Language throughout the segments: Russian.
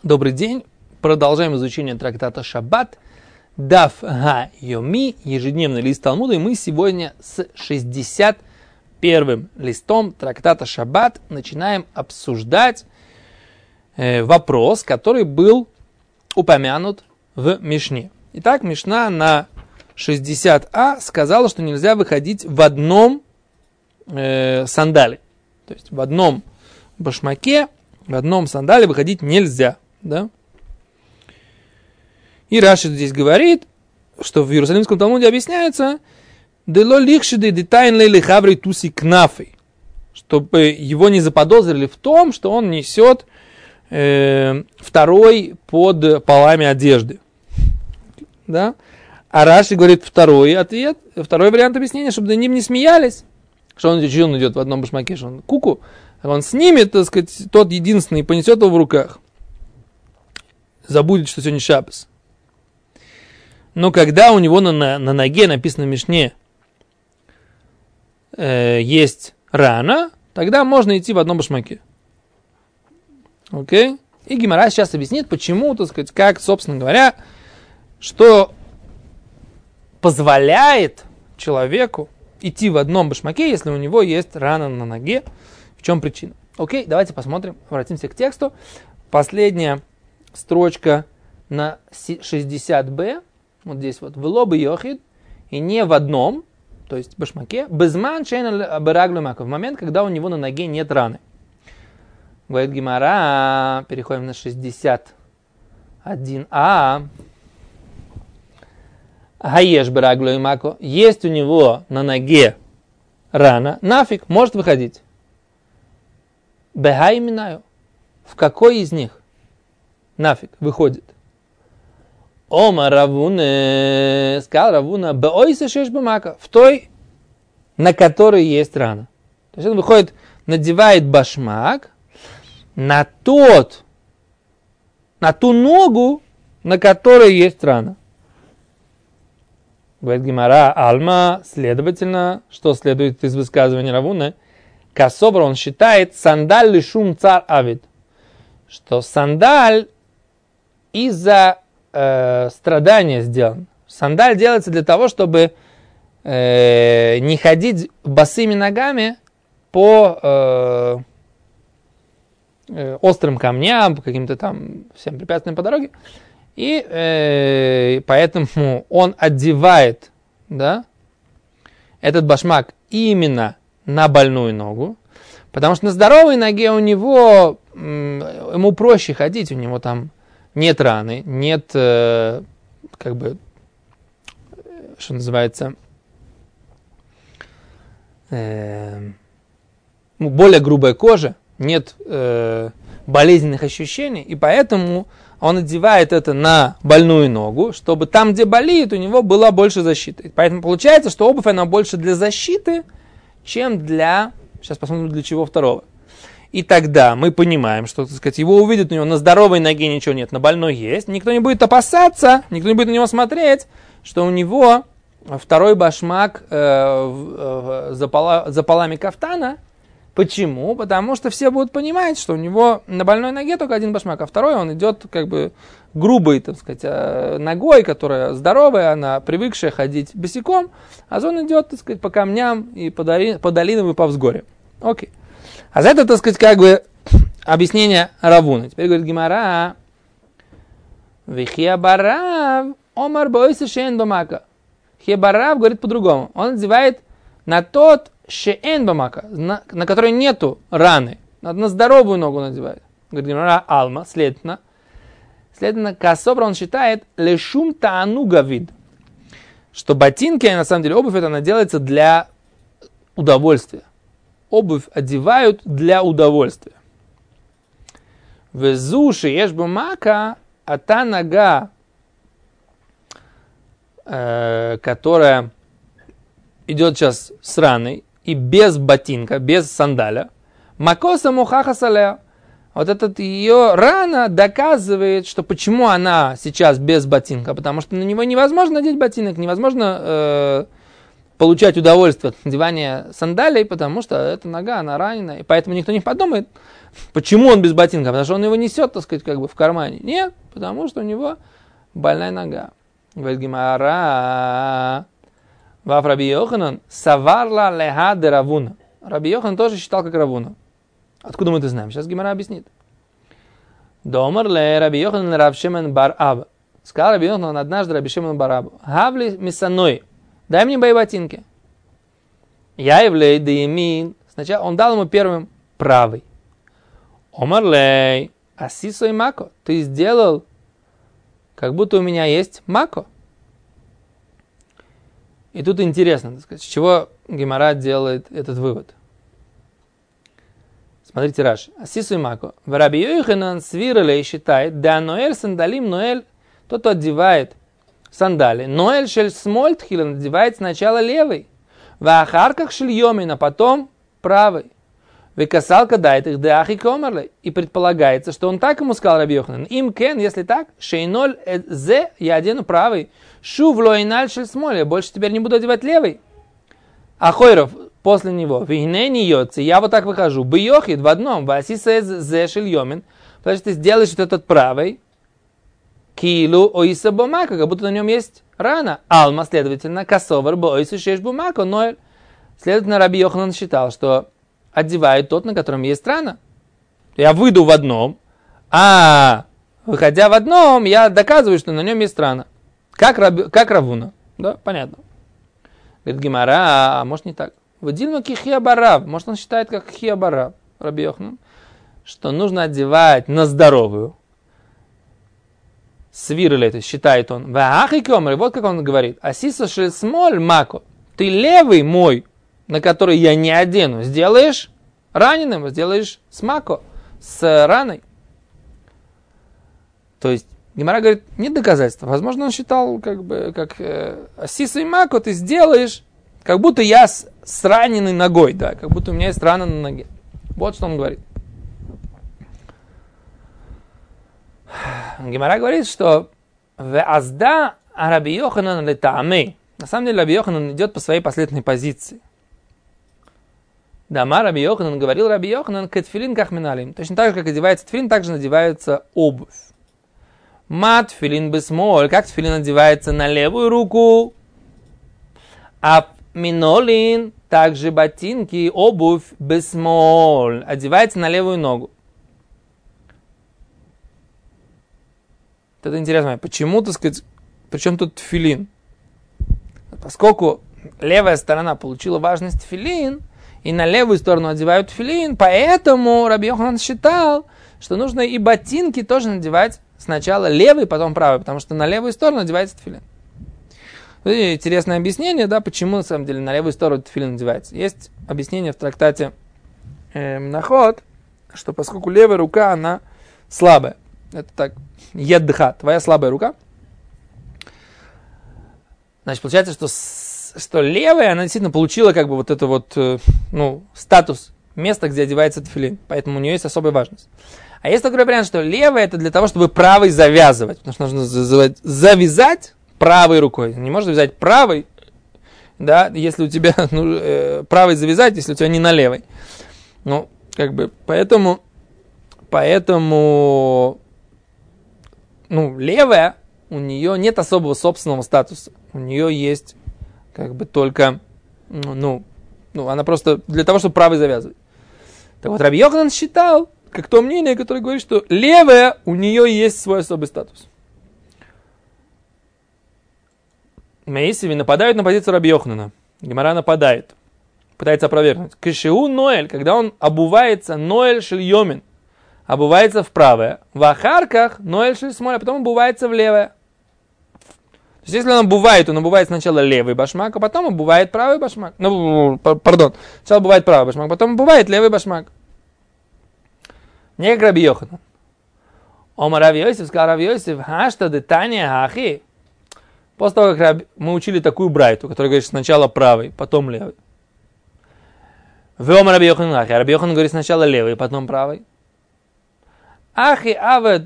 Добрый день. Продолжаем изучение трактата Шаббат. Даф ха-йоми, ежедневный лист Талмуда. И мы сегодня с 61-м листом трактата Шаббат начинаем обсуждать вопрос, который был упомянут в Мишне. Итак, Мишна на 60а сказала, что нельзя выходить в одном сандале. То есть в одном башмаке, в одном сандале выходить нельзя. Да? И Раши здесь говорит, что в Иерусалимском Талмуде объясняется, чтобы его не заподозрили в том, что он несет второй под полами одежды. Да? А Раши говорит второй ответ, второй вариант объяснения, чтобы над ним не смеялись, что он идет в одном башмаке, что он куку, он снимет, так сказать, тот единственный, понесет его в руках. Забудет, что сегодня шаббос. Но когда у него на ноге написано в Мишне есть рана, тогда можно идти в одном башмаке. Окей? И Гемара сейчас объяснит, почему, так сказать, как, собственно говоря, что позволяет человеку идти в одном башмаке, если у него есть рана на ноге. В чем причина? Окей, давайте посмотрим, обратимся к тексту. Последняя строчка на 60b, вот здесь вот, «Вело б'йохид», и не в одном, то есть башмаке, «безман шейн бераглу мака», в момент, когда у него на ноге нет раны. Говорит Гемара, переходим на 61а. «Хаеш бераглу мака», есть у него на ноге рана, нафиг, может выходить. «Бехай минаю», в какой из них? Нафиг, выходит. Ома Равуна, сказал Равуна, беойса шеш бамака, в той, на которой есть рана. То есть он выходит, надевает башмак на ту ногу, на которой есть рана. Говорит Гемара, Алма, следовательно, что следует из высказывания Равуна, Касобра, он считает, сандаль лишум цар авид, что сандаль из-за страдания сделан. Сандаль делается для того, чтобы не ходить босыми ногами по острым камням, по каким-то там всем препятствиям по дороге. И поэтому он одевает, да, этот башмак именно на больную ногу, потому что на здоровой ноге у него, ему проще ходить, у него там нет раны, нет, что называется, более грубая кожа, нет болезненных ощущений, и поэтому он одевает это на больную ногу, чтобы там, где болит, у него была больше защиты. Поэтому получается, что обувь, она больше для защиты, чем для, сейчас посмотрим, для чего второго. И тогда мы понимаем, что, так сказать, его увидят, у него на здоровой ноге ничего нет, на больной есть. Никто не будет опасаться, никто не будет на него смотреть, что у него второй башмак за полами кафтана. Почему? Потому что все будут понимать, что у него на больной ноге только один башмак, а второй он идет как бы грубой, так сказать, ногой, которая здоровая, она привыкшая ходить босиком, а он идет, так сказать, по камням и по долинам и по взгорьям. Окей. А за это, так сказать, как бы объяснение Равуна. Теперь говорит Гемара, «Вихиабарав омар бойся шеен бамака». Хиабарав говорит по-другому. Он надевает на тот шеен бамака, на который нету раны. На здоровую ногу надевает. Говорит Гемара, алма, следовательно, касобра он считает лешум таану гавид, что ботинки, на самом деле обувь, это она делается для удовольствия. Обувь одевают для удовольствия. Везуши ешь бамака, а та нога, которая идет сейчас с раной и без ботинка, без сандаля, макоса мухаха салея. Вот эта ее рана доказывает, что почему она сейчас без ботинка, потому что на него невозможно надеть ботинок, невозможно получать удовольствие от надевания сандалий, потому что эта нога, она ранена, и поэтому никто не подумает, почему он без ботинка, потому что он его несет, так сказать, как бы в кармане. Нет, потому что у него больная нога. Говорит Гемара, ваф Раби Йоханан саварла леха де Равуна. Раби Йохан тоже считал как Равуна. Откуда мы это знаем? Сейчас Гемара объяснит. Домар ле Раби Йохан Рав Шимон бар Аба. Сказал Раби Йохан однажды Раби Шимон бар Абу: Хавли мисаной, дай мне мои ботинки. Я явлей да ямин. Сначала он дал ему первым правый. Омар лей асисой мако. Ты сделал, как будто у меня есть мако. И тут интересно, так сказать, с чего Гемара делает этот вывод. Смотрите, Раши. Асису и мако. В Раби Йоханан свиралей считает, да ноэль сандалим, ноэль, тот, кто одевает сандали. Ноэль шель смоль тхилан, одевает сначала левый. В ахарках шель йомин, а потом правый. Векасалка дает их деахи комарлей. И предполагается, что он так ему сказал Раби Йоханан. Им кен, если так, шейноль зе, я одену правый. Шу влоиналь шель смоль, я больше теперь не буду одевать левый. А Хойров после него, вигнени йоци, я вот так выхожу, бьёхит в одном, васиса зе шель йомин, потому что ты сделаешь вот этот правый, килу оиса бумака, как будто на нем есть рана. Алма, следовательно, косовар бо оису шеш бумака, но, следовательно, Раби Йоханан считал, что одевает тот, на котором есть рана. Я выйду в одном, а выходя в одном, я доказываю, что на нем есть рана. Как Равуна. Да, понятно. Говорит Гемара, а может не так. Вадильма кихия барав. Может он считает, как хия барав, Раби Йоханан, что нужно одевать на здоровую. Свирли это, считает он. Вот как он говорит. Асиса шельсмоль мако. Ты левый мой, на который я не одену, сделаешь раненым, сделаешь с мако, с раной. То есть Гемара говорит, нет доказательств. Возможно, он считал, как бы, как асиса и мако ты сделаешь, как будто я с раненой ногой, да, как будто у меня есть рана на ноге. Вот что он говорит. Гемара говорит, что веазда Раби Йоханан летаамей. На самом деле Раби Йоханан идет по своей последовательной позиции. Дама Раби Йоханан говорил Раби Йоханан кэтфилин кахминалим. Точно так же, как одевается тфилин, также надевается обувь. Мат тфилин бесмоль. Как тфилин одевается на левую руку, а минолин, также ботинки, обувь бесмоль, одевается на левую ногу. Это интересно, почему, так сказать, причем тут тфилин? Поскольку левая сторона получила важность тфилин, и на левую сторону одевают тфилин, поэтому Раби Йоханан считал, что нужно и ботинки тоже надевать сначала левый, потом правый, потому что на левую сторону надевается тфилин. Интересное объяснение, да, почему на самом деле на левую сторону тфилин надевается. Есть объяснение в трактате Мнахот, что поскольку левая рука, она слабая. Это так, еддха, твоя слабая рука. Значит, получается, что левая, она действительно получила как бы вот это вот, статус места, где одевается тфилин. Поэтому у нее есть особая важность. А есть такой вариант, что левая это для того, чтобы правой завязывать. Потому что нужно завязать правой рукой. Не можно завязать правой, да, если у тебя, правой завязать, если у тебя не на левой. Ну, как бы, поэтому, левая, у нее нет особого собственного статуса. У нее есть, как бы, только, она просто для того, чтобы правой завязывать. Так вот, Раби Йоханан считал, как то мнение, которое говорит, что левая, у нее есть свой особый статус. Мейсиви нападают на позицию Раби Йоханана. Гемара нападает. Пытается опровергнуть. Кешеу ноэль, когда он обувается, ноэль шель йомин, обувается в правое. В ахарках ноэль шель смоль, а потом обувается в левое. То есть, если он обувает сначала левый башмак, а потом обувает правый башмак. Сначала обувает правый башмак, потом обувает левый башмак. Не как Раби Йоханан. Омар Раби Йосиф сказал Раби Йосиф, хашта детания хахи. После того, как мы учили такую брайту, которая говорит сначала правый, потом левый. Веомар Раби Йоханан хахи. Раби Йоханан говорит сначала левый, потом правый. Ахи авед,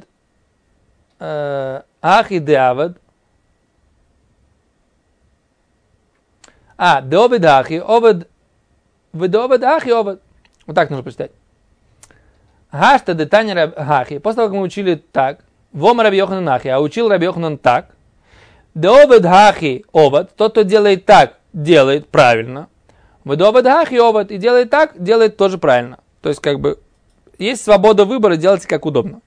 ахи де авед. Деовед ахи, овед, ведовед ахи, овед. Вот так нужно прочитать. Гашта детани хахи. После того, как мы учили так, вома Раби Йоханан ахи, а учил Раби Йоханан так. Деовед хахи, овед. Тот, кто делает так, делает правильно. Ведовед хахи, овед. И делает так, делает тоже правильно. То есть, как бы, есть свобода выбора, делайте как удобно.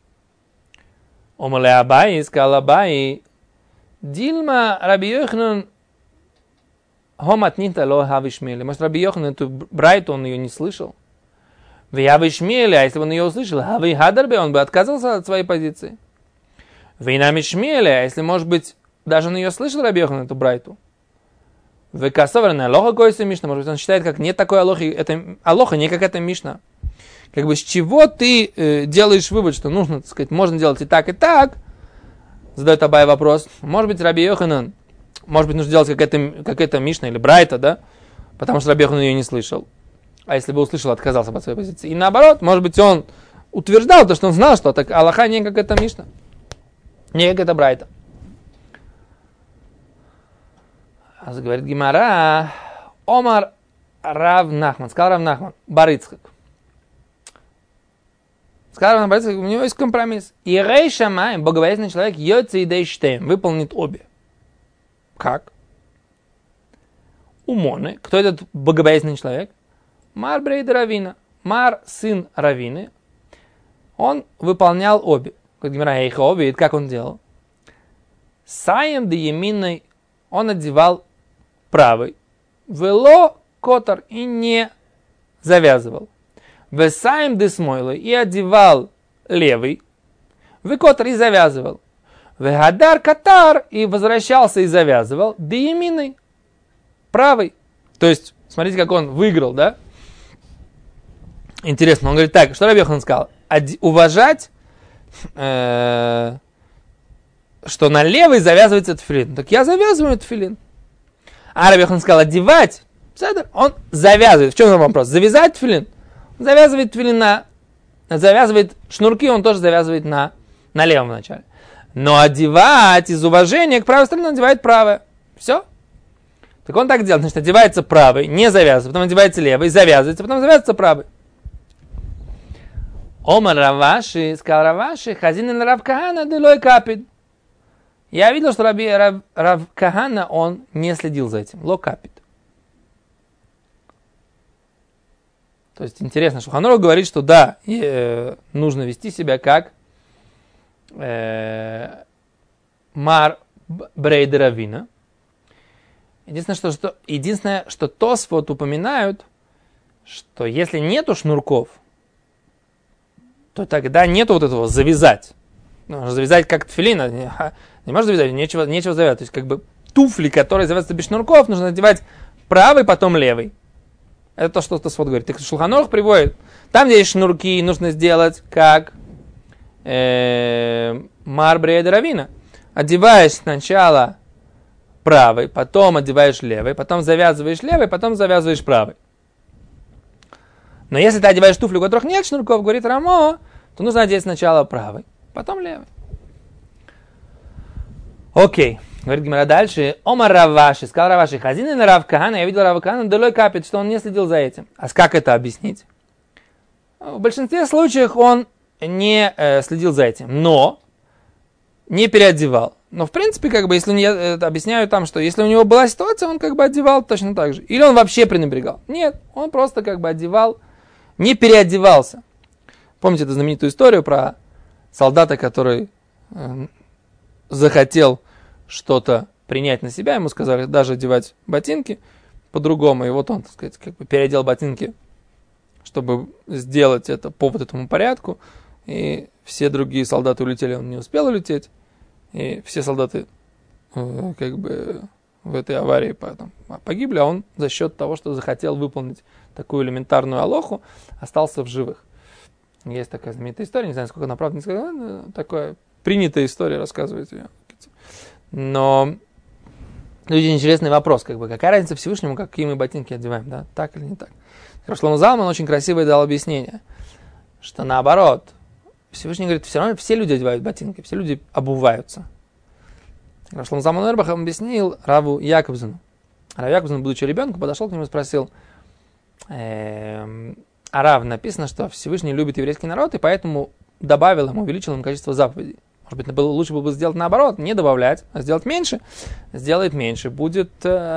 Омале Абай, сказал Абай, Дильма Раби Йоханан Хоматнита ло хавишмели. Может, Раби Йоханан эту брайту, он ее не слышал? В Явишмели, а если бы он ее услышал, Хави Хадарбе, он бы отказался от своей позиции. В Инамишмели, а если, может быть, даже он ее слышал, Раби Йоханан, эту брайту. В Касоварна Алоха Койса Мишна, может быть, он считает, как нет такой Алохи, это Алоха, не как это Мишна. Как бы с чего ты делаешь вывод, что нужно, так сказать, можно делать и так, задает Абай вопрос. Может быть, Раби Йоханан, может быть, нужно делать как это Мишна или Брайта, да? Потому что Раби Йоханан ее не слышал. А если бы услышал, отказался от своей позиции. И наоборот, может быть, он утверждал то, что он знал, что так Аллаха не как это Мишна, не как это Брайта. А говорит Гимара, Омар Рав Нахман, сказал Рав Нахман, Бар Ицхак. Сказал Рав Нахман, у него есть компромисс. Ирей Шамай, богобоязненный человек, йоци и дейштейм, выполнит обе. Как? Умоны. Кто этот богобоязненный человек? Мар Брейд Равина. Мар, сын Равины. Он выполнял обе. Как он делал? Саем де еминной он одевал правый. Вело котор и не завязывал. Весаем де смойлой и одевал левый. Векотор и завязывал. Вегадар катар и возвращался и завязывал. Де еминной правый. То есть, смотрите, как он выиграл, да? Интересно, он говорит так, что Раби Йоханан сказал? Уважать, что на левый завязывается тфилин. Так я завязываю тфилин. А Раби Йоханан сказал, одевать, он завязывает. В чем вопрос? Завязать тфилин? Он завязывает тфилин завязывает шнурки, он тоже завязывает на левом начале. Но одевать из уважения к правой стороне он одевает правое. Все. Так он так делает, значит, одевается правый, не завязывается, потом одевается левый, завязывается, потом завязывается правый. Омар Раваши, сказал Раваши, хазин Рав Кахана делой капит. Я видел, что Рав Кахана, он не следил за этим. Ло капит. То есть интересно, что Шулхан Арух говорит, что да, нужно вести себя как Мар Брейд Равина. Единственное, что Тосфот упоминают, что если нету шнурков, то тогда нету вот этого завязать. Нужно завязать как тфилин, не можно завязать, нечего завязать. То есть как бы туфли, которые завязываются без шнурков, нужно надевать правый, потом левый. Это то, что Тосфот говорит. Так Шулхан Арух приводит. Там, где есть шнурки, нужно сделать как Мар Брейд Равина. Одеваешь сначала правый, потом одеваешь левый, потом завязываешь левый, потом завязываешь правый. Но если ты одеваешь туфли, у которых нет шнурков, говорит Рамо, то нужно одеть сначала правый, потом левый. Окей. Говорит Гимара дальше. Омар Раваши, сказал Раваши, хазин на Рав Кахана, я видел Рава Кахана, долой капит, что он не следил за этим. А как это объяснить? В большинстве случаев он не следил за этим, но не переодевал. Но в принципе, как бы, если объясняю там, что если у него была ситуация, он как бы одевал точно так же. Или он вообще пренебрегал. Нет, он просто как бы одевал, не переодевался. Помните эту знаменитую историю про солдата, который захотел что-то принять на себя, ему сказали даже одевать ботинки по-другому, и вот он, так сказать, как бы переодел ботинки, чтобы сделать это по вот этому порядку, и все другие солдаты улетели, он не успел улететь, и все солдаты как бы в этой аварии погибли, а он за счет того, что захотел выполнить такую элементарную алоху, остался в живых. Есть такая знаменитая история, не знаю, сколько она правда, не сказала, такая принятая история, рассказывает ее. Но очень интересный вопрос, как бы, какая разница Всевышнему, какие мы ботинки одеваем, да, так или не так. Шломо Залман очень красиво дал объяснение, что наоборот, Всевышний говорит, все равно все люди одевают ботинки, все люди обуваются. Шломо Залман Ойрбах объяснил Раву Яковзену, Рав Якубсон, будучи ребенком, подошел к нему и спросил, Рав, написано, что Всевышний любит еврейский народ, и поэтому добавил ему, увеличил ему количество заповедей. Может быть, лучше было бы сделать наоборот, не добавлять, а сделать меньше. Сделает меньше, будет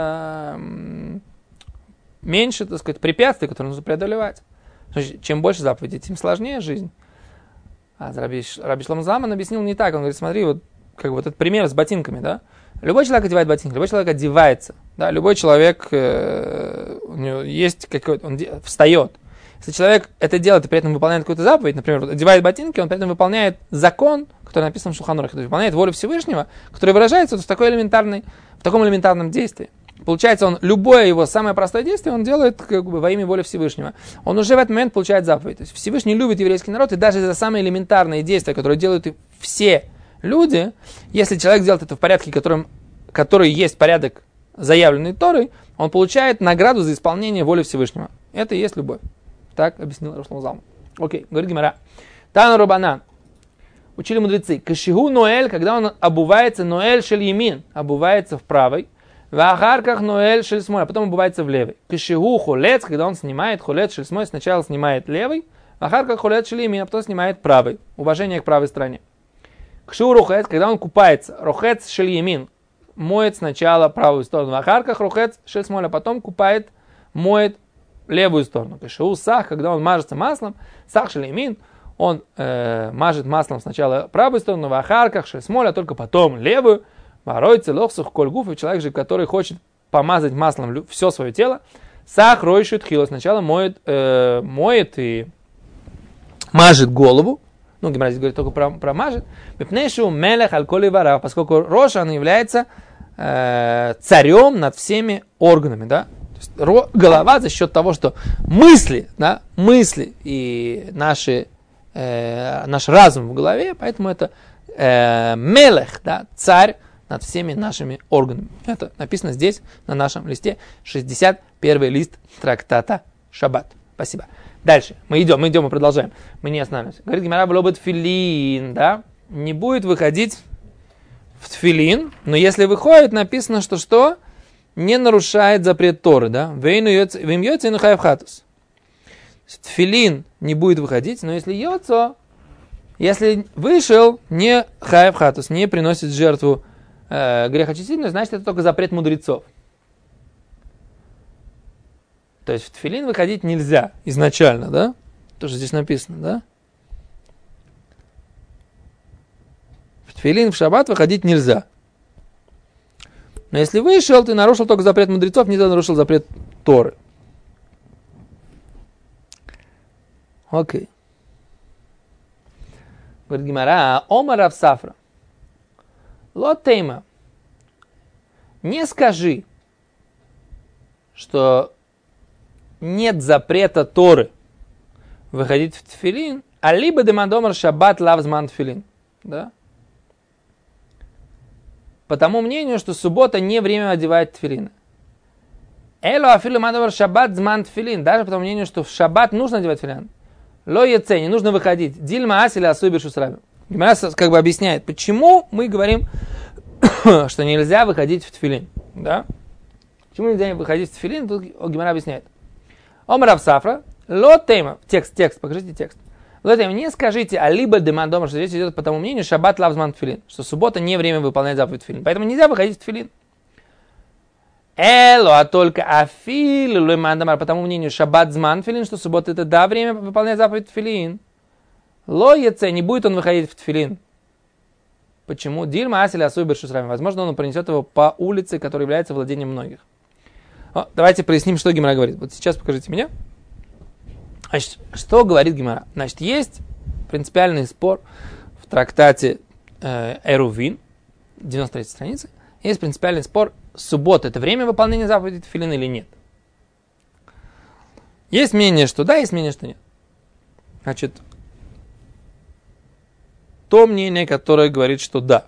меньше, так сказать, препятствий, которые нужно преодолевать. Чем больше заповедей, тем сложнее жизнь. А Раби Шломо Залман объяснил не так. Он говорит, смотри, вот как вот этот пример с ботинками, да? Любой человек одевает ботинки, любой человек одевается, да? Любой человек, у него есть какой-то, он встает. Если человек это делает и при этом выполняет какую-то заповедь, например, одевает ботинки, он при этом выполняет закон, который написан в Шулхан Арухе, выполняет волю Всевышнего, который выражается вот в таком элементарном действии. Получается, он любое его самое простое действие он делает как бы во имя воли Всевышнего. Он уже в этот момент получает заповедь. То есть Всевышний любит еврейский народ, и даже за самые элементарные действия, которые делают все люди, если человек делает это в порядке, который есть порядок, заявленный Торой, он получает награду за исполнение воли Всевышнего. Это и есть любовь. Так объяснил Рав Шломо Залман. Окей, говорит Гемара. Тану Рабанан. Учили мудрецы. Кашигу Ноэль, когда он обувается, Ноэль шель ямин, обувается в правой. В ахарках Ноэль шель смой, а потом обувается в левой. Кашигу холец, когда он снимает холец шель смой, сначала снимает левый. В ахарках холец шель ямин, а потом снимает правый. Уважение к правой стороне. Кшигу рухец, когда он купается, рухец шель ямин, моет сначала правую сторону. В ахарках рухец шель смой, а потом моет левую сторону. Кашигу сах, когда он мажется маслом, сах шель ямин, он мажет маслом сначала правую сторону, в ахарках шель смой, а только потом левую. Ворой целохсух коль гуф, и человек же, который хочет помазать маслом все свое тело, сах ройшит хило, сначала моет и мажет голову, Гемара здесь говорит только про мажет, мипнейшу мелех аль-коли варав, поскольку Рош, он является царем над всеми органами, да, то есть голова за счет того, что мысли и наш разум в голове, поэтому это мелех, да, царь над всеми нашими органами. Это написано здесь, на нашем листе, 61 лист трактата Шаббат. Спасибо. Дальше. Мы идем и продолжаем. Мы не останавливаемся. Говорит Гемара, было тфилин, да? Не будет выходить в тфилин, но если выходит, написано, что не нарушает запрет Торы, да? Вейну йоцо ину хаев хатус. Тфилин не будет выходить, но если вышел, не хаев хатус, не приносит жертву грехочистительную, значит, это только запрет мудрецов. То есть в тфилин выходить нельзя изначально, да? Тоже здесь написано, да? В тфилин в шаббат выходить нельзя. Но если вышел, ты нарушил только запрет мудрецов, не нарушил запрет Торы. Окей. Говорит Гемара, Омар Рав Сафра. Лотейма. Не скажи, что нет запрета Торы выходить в тфилин, а либо демадомар шаббат лавзман тфилин. Да? По тому мнению, что суббота не время одевать тфилин. Эло афилу мадомар шаббат зман тфилин. Даже по тому мнению, что в шаббат нужно одевать тфилин. Ло ецэ, не нужно выходить. Дильма асиля асуби шусраби. Гемара как бы объясняет, почему мы говорим, что нельзя выходить в тфилин. Да? Почему нельзя выходить в тфилин? Тут Гемара объясняет. Омар Рав Сафра, ло тейма, текст, покажите текст. Ло тейма, не скажите, а либо демадома, что здесь идет по тому мнению, шаббат лавзман тфилин, что суббота не время выполнять заповедь тфилин. Поэтому нельзя выходить в тфилин. Эло, а только афил, лемандамар, по тому мнению, шаббат зман тфилин, что суббота это да, время выполнять заповедь тфилин. Ло яце, не будет он выходить в тфилин. Почему? Дильма асиля асуй бершусрами. Возможно, он принесет его по улице, которая является владением многих. Давайте проясним, что Гемара говорит. Вот сейчас покажите меня. Значит, что говорит Гемара? Значит, есть принципиальный спор в трактате Эрувин, 93 страницы. Есть принципиальный спор, суббота это время выполнения заповеди тфилин или нет. Есть мнение, что да, есть мнение, что нет. Значит, то мнение, которое говорит, что да.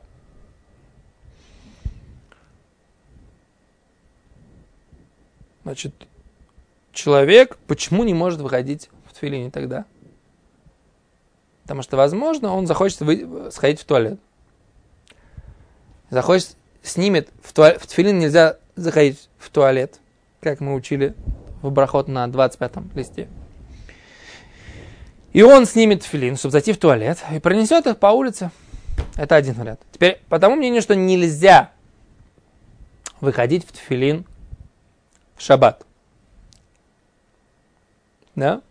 Значит, человек почему не может выходить в тфилине тогда? Потому что, возможно, он захочет сходить в туалет. Захочет, снимет, в тфилин нельзя заходить в туалет, как мы учили в брахот на 25-м листе. И он снимет тфилин, чтобы зайти в туалет, и пронесет их по улице. Это один вариант. Теперь, по тому мнению, что нельзя выходить в тфилин в шаббат. Да?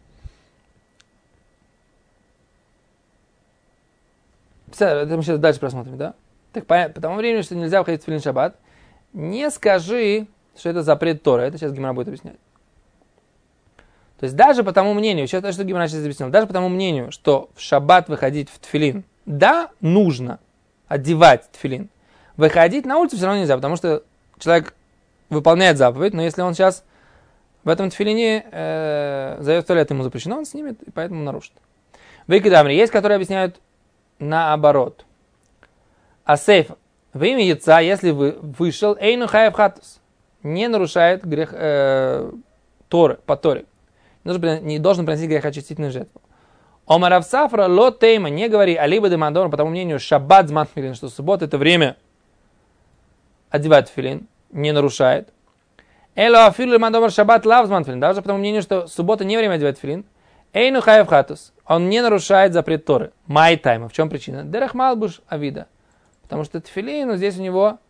Это мы сейчас дальше просмотрим, да? Так, по тому времени, что нельзя выходить в тфилин в шаббат, не скажи, что это запрет Торы. Это сейчас Гемара будет объяснять. То есть даже по тому мнению, сейчас то, что Гемара сейчас объяснил, даже по тому мнению, что в шаббат выходить в тфилин, да, нужно одевать тфилин. Выходить на улицу все равно нельзя, потому что человек выполняет заповедь, но если он сейчас в этом тфилине зайдет в туалет, ему запрещено, он снимет, и поэтому нарушит. Выкидамри, есть, которые объясняют наоборот. А сейф, во имя яйца, если вы вышел, эйну хаев хатус, не нарушает грех Торы, по Торе. Не должен приносить грехочистительную жертву. Омарав Сафра ло тейма, не говори алиба де мандор, по тому мнению шаббат зман тфилин, что суббота это время одевать тфилин, не нарушает. Эло афилу де мандор шаббат лав зман тфилин, даже по тому мнению, что суббота не время одевать тфилин. Эйну хаев хатус, он не нарушает запрет Торы. Май тайма, в чем причина? Дерех малбуш авида, потому что тфилин, здесь у него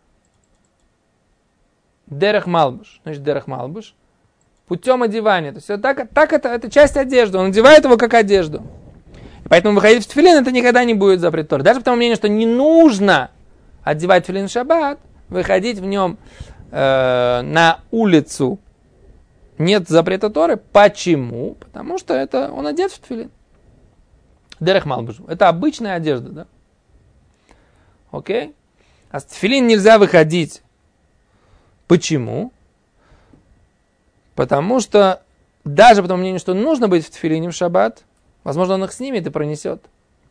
дерех малбуш, значит дерех малбуш, путем одевания. То есть это часть одежды. Он одевает его как одежду. И поэтому выходить в тфилин это никогда не будет запрет Торы. Даже по тому мнению, что не нужно одевать тфилин в шаббат, выходить в нем на улицу нет запрета Торы. Почему? Потому что это он одет в тфилин. Дерех малбуш. Это обычная одежда, да? Окей? А с тфилин нельзя выходить. Почему? Потому что даже по тому мнению, что нужно быть в тфилине в шаббат, возможно, он их снимет и пронесет.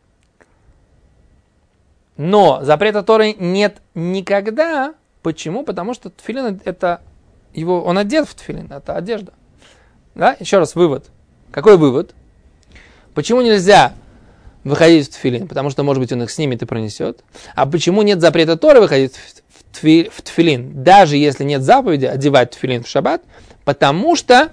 Но запрета Торы нет никогда. Почему? Потому что тфилин это его, он одет в тфилин, это одежда. Да? Еще раз вывод. Какой вывод? Почему нельзя выходить в тфилин? Потому что, может быть, он их снимет и пронесет. А почему нет запрета Торы выходить в тфилин, даже если нет заповеди одевать тфилин в шаббат? Потому что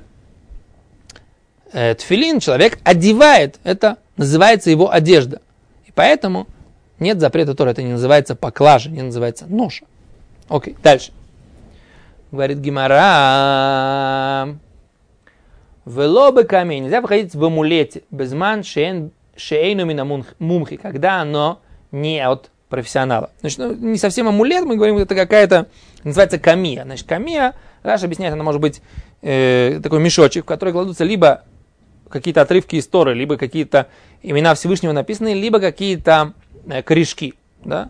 тфилин человек одевает, это называется его одежда. И поэтому нет запрета Торы, это не называется поклажа, не называется ноша. Окей, дальше. Говорит Гемара. Велобы камень. Нельзя выходить в амулете. Безман шейну мина мумхи, когда оно не от профессионала. Значит, не совсем амулет, мы говорим, это какая-то, называется камия. Значит, камия, Раша объясняет, она может быть такой мешочек, в который кладутся либо какие-то отрывки из Торы, либо какие-то имена Всевышнего написанные, либо какие-то корешки. Да?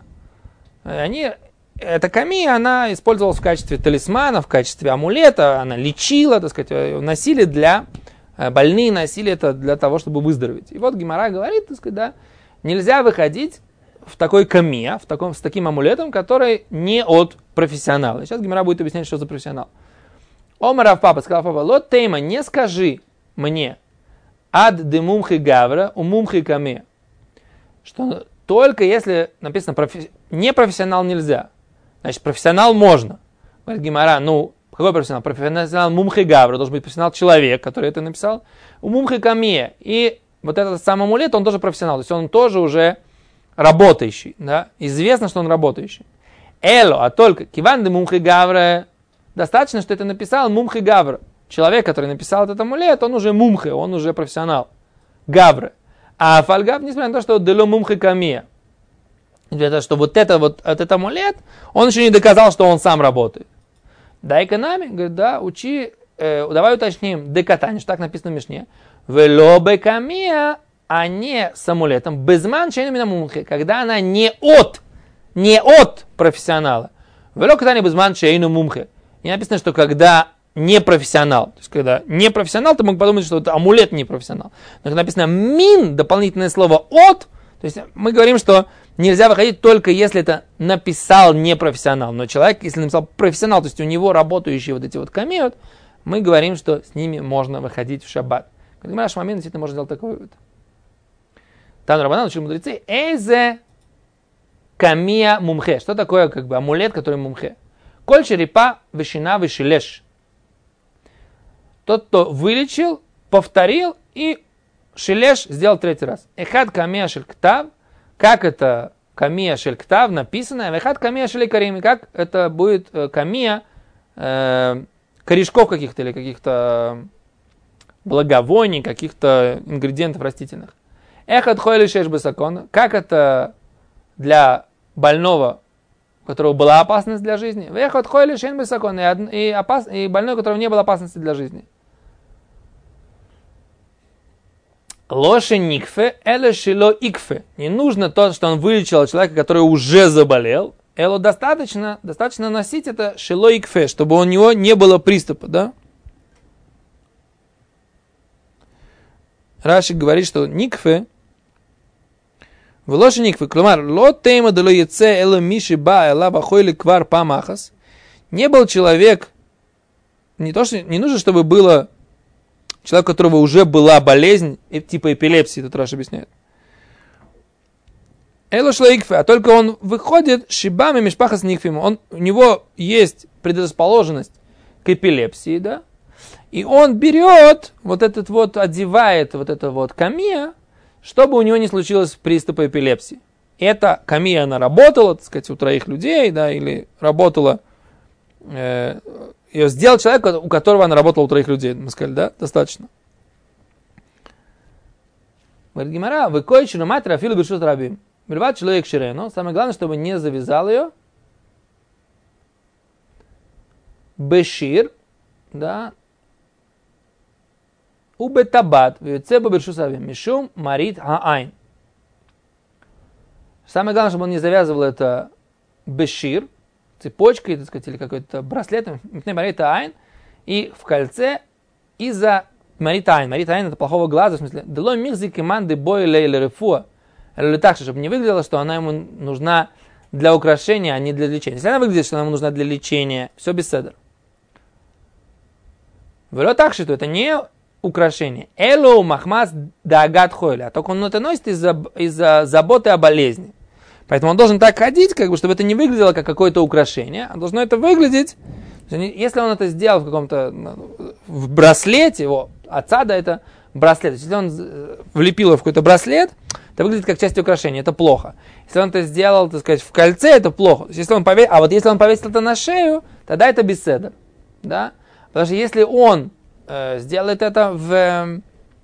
Эта камия, она использовалась в качестве талисмана, в качестве амулета, она лечила, так сказать, носили больные носили это для того, чтобы выздороветь. И вот Гемара говорит, так сказать, да, нельзя выходить в такой камия, с таким амулетом, который не от профессионала. Сейчас Гемара будет объяснять, что за профессионал. Омарав папа, сказал папа, лот тейма, не скажи мне, ад де мумхи гавра, у мумхи камия, что только если написано не профессионал нельзя, значит профессионал можно. Говорит Гемара, какой профессионал? Профессионал мумхи гавра, должен быть профессионал человек, который это написал, у мумхи камия. И вот этот сам амулет, он тоже профессионал, то есть он тоже уже работающий, да? Известно, что он работающий. Эло, а только киван де мумхи гавра, достаточно, что это написал мумхи гавра. Человек, который написал этот амулет, он уже мумхи, он уже профессионал. Гавра. А фальгав, несмотря на то, что дело мумхи камия, что вот этот амулет, он еще не доказал, что он сам работает. Дай-ка нами, говорит, да, учи, давай уточним, декатань, что так написано в Мишне. Велобе камия, а не с амулетом, безман чейну мумхи, когда она не от профессионала. Вело катани безман чейну мумхи. Не написано, что когда не профессионал. То есть, когда не профессионал, ты мог подумать, что это амулет не профессионал. Но когда написано мин, дополнительное слово от, то есть мы говорим, что нельзя выходить только если это написал не профессионал. Но человек, если написал профессионал, то есть у него работающие вот эти вот камеют, мы говорим, что с ними можно выходить в шаббат. Когда в наш момент действительно можно сделать такой вывод. Там Рабанан учили мудрецы, эйзе камия мумхе. Что такое амулет, который мумхе? Коль черепа вешина вешилеш. Тот, кто вылечил, повторил и шилеш сделал третий раз. Эхад камия шель ктав, как это камия шель ктав написано, эхад камия шель карим, как это будет камия корешков каких-то или каких-то благовоний, каких-то ингредиентов растительных. Эхад хойли шеш бесакон, как это для больного, у которого была опасность для жизни. Эхад хойли шен бесакон, и больной, у которого не было опасности для жизни. Лоши никфе, эле шило икфе. Не нужно то, что он вылечил человека, который уже заболел. Эло достаточно носить это шило икфе, чтобы у него не было приступа, да? Раши говорит, что никфе, в лоши никфе, клумар, ло тейма дело яце эло миши ба эла бахойли квар памахас. Не был человек, не нужно, чтобы было человек, у которого уже была болезнь, типа эпилепсии, тут Раши объясняет. Эло шлоикфе, а только он выходит шибами мишпахас никфим. У него есть предрасположенность к эпилепсии, да? И он берет вот этот вот, одевает вот это вот камия, чтобы у него не случилось приступа эпилепсии. Эта камия, она работала, так сказать, у троих людей, да, или работала, ее сделал человек, у которого она работала у троих людей, мы сказали, да, достаточно. Говорит Гемара, вы коичу на матера филу бешут рабим. Бриват человек ширено, самое главное, чтобы не завязал ее. Бешир, да, убетабат, вецеба бершусавим, мишум марит хаайн. Самое главное, чтобы он не завязывал это бешир, цепочкой, так сказать, или какой-то браслетом, марит хаайн, и в кольце из-за марит хаайн. Марит хаайн это плохого глаза, в смысле, дело мирзи команды бой лейле рефуа, или так, чтобы не выглядело, что она ему нужна для украшения, а не для лечения. Если она выглядит, что она ему нужна для лечения, все без седер. Вело так, что это не украшение. Элоу махмас дагат хойля. Только он это носит из-за заботы о болезни. Поэтому он должен так ходить, как бы, чтобы это не выглядело как какое-то украшение. А должно это выглядеть, если он это сделал в каком-то в браслете, его отца, да, это браслет. Если он влепил его в какой-то браслет, это выглядит как часть украшения, это плохо. Если он это сделал, так сказать, в кольце, это плохо. То есть, если он а вот если он повесил это на шею, тогда это беседа. Да? Потому что если он сделает это в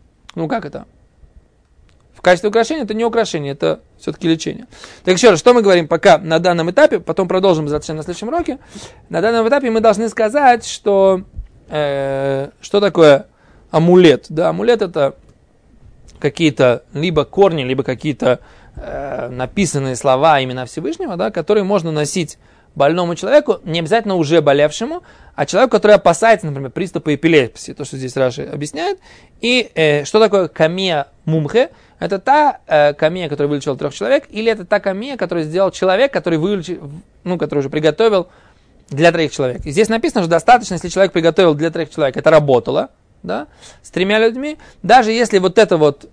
качестве украшения, это не украшение, это все-таки лечение. Так еще раз, что мы говорим пока на данном этапе, потом продолжим зачем на следующем уроке. На данном этапе мы должны сказать, что такое амулет. Да, амулет это какие-то либо корни, либо какие-то написанные слова имена Всевышнего, да, которые можно носить больному человеку, не обязательно уже болевшему, а человеку, который опасается, например, приступа эпилепсии, то, что здесь Раши объясняет. И что такое камия мумхе? Это та камия, которую вылечил 3 человек, или это та камия, которую сделал человек, который вылечил, который уже приготовил для 3 человек. И здесь написано, что достаточно, если человек приготовил для 3 человек, это работало, да, с 3 людьми, даже если вот это вот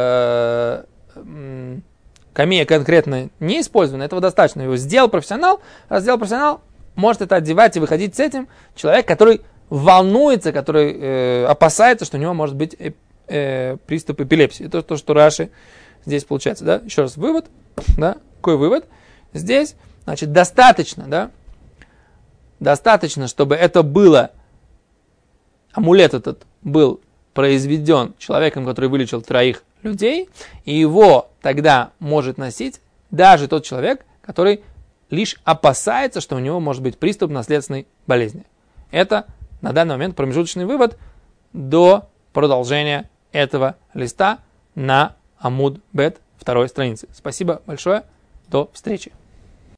камия конкретно не использована, этого достаточно. Его сделал профессионал, раз сделал профессионал, может это одевать и выходить с этим человек, который волнуется, который опасается, что у него может быть приступ эпилепсии. Это то, что Раши здесь получается. Да? Еще раз, вывод. Да? Какой вывод? Здесь, значит, достаточно, да? Достаточно, чтобы это было, амулет этот был произведен человеком, который вылечил 3 людей, и его тогда может носить даже тот человек, который лишь опасается, что у него может быть приступ наследственной болезни. Это на данный момент промежуточный вывод до продолжения этого листа на Амуд Бет 2 страницы. Спасибо большое. До встречи.